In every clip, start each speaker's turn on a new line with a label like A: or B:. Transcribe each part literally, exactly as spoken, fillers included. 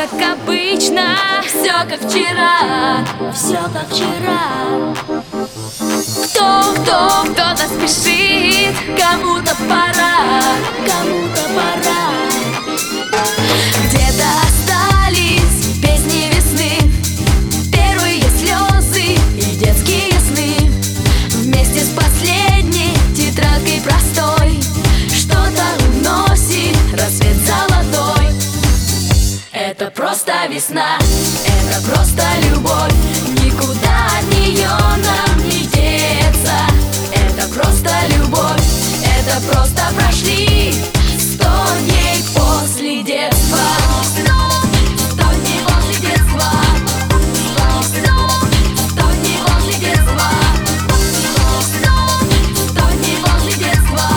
A: как обычно, все как вчера, все как вчера. Кто, кто, кто-то спешит, кому-то пора, кому-то пора. Где-то остались песни весны, первые слезы и детские сны. Вместе с последней тетрадкой простой что-то уносит рассвет золотой. Это просто весна, это просто любовь, никуда от нее нам не деться. Это просто любовь, это просто прошли сто дней после детства. Сто дней после детства. Сто дней после детства. Сто дней после детства.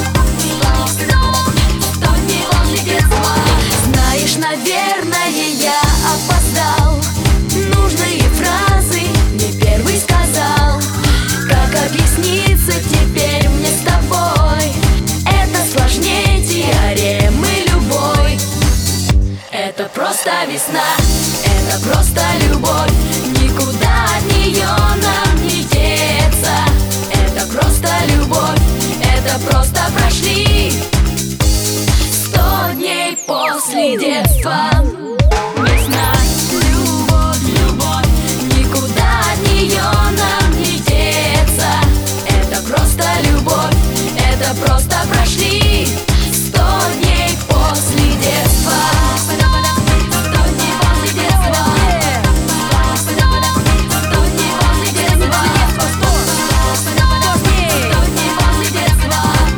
A: Сто дней после детства. Знаешь, наверное, я опоздал. Нужные фразы не первый сказал. Как объясниться теперь мне с тобой? Это сложнее теоремы любой. Это просто весна, это просто любовь, никуда от нее нам не деться. Это просто любовь, это просто прошли сто дней после детства. Весна, любовь, любовь, никуда от нее нам не деться. Это просто любовь, это просто прошли сто дней после детства. Сто дней после детства. Сто дней после детства. Сто дней после детства.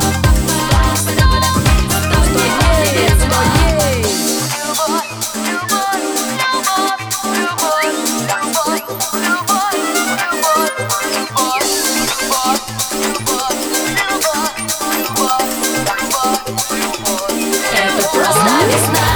A: Сто дней после детства. Любовь, любовь, любовь, любовь, любовь, любовь, любовь, любовь, любовь, любовь, любовь, любовь. Это просто весна.